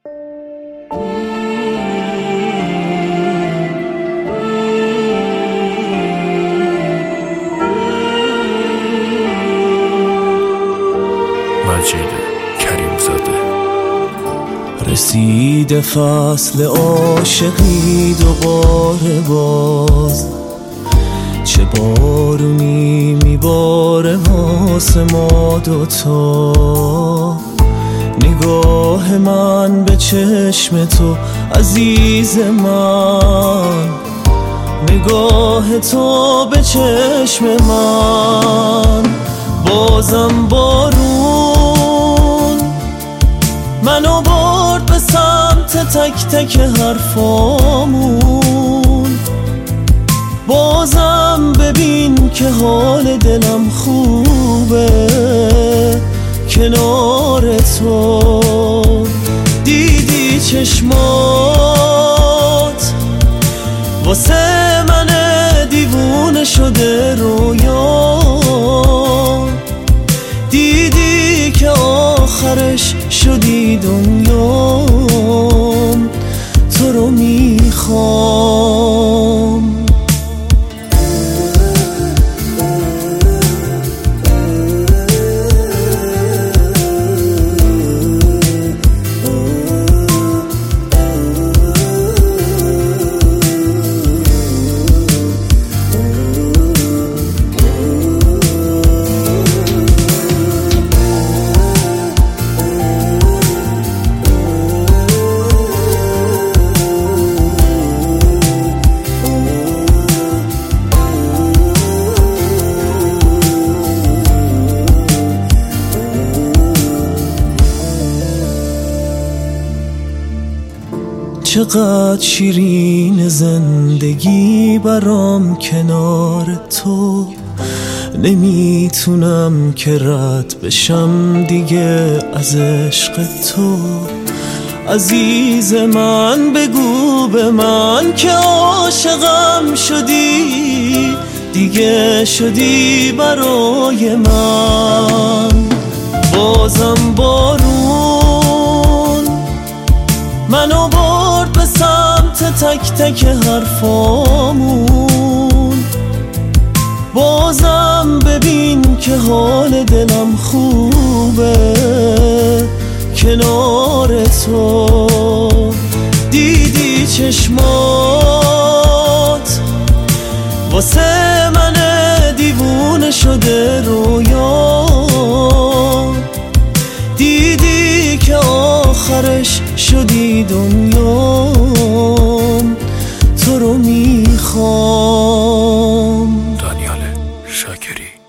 مجید کریمزاده. رسیده فصل عاشقی دوباره باز، چه بارونی میباره واسه ما دوتا. نگاه من به چشم تو عزیز من، نگاه تو به چشم من. بازم بارون منو برد به سمت تک تک حرفامون. بازم ببین که حال دلم خوبه کنار تو. دیدی چشمات واسه من دیوونه شده رویا. دیدی که آخرش شدی دنیام، تو رو میخوام. چقدر شیرین زندگی برام کنار تو. نمیتونم که رد بشم دیگه از عشق تو. عزیز من بگو به من که عاشقم شدی، دیگه شدی برای من. بازم بارون منو برد به سمت تک تک حرفامون. بازم ببین که حال دلم خوبه کنار تو. دیدی چشمات واسه من دیوونه شده رویا. دیدی که آخرش شدی دنیام، تو رو میخوام. دانیال شاکری.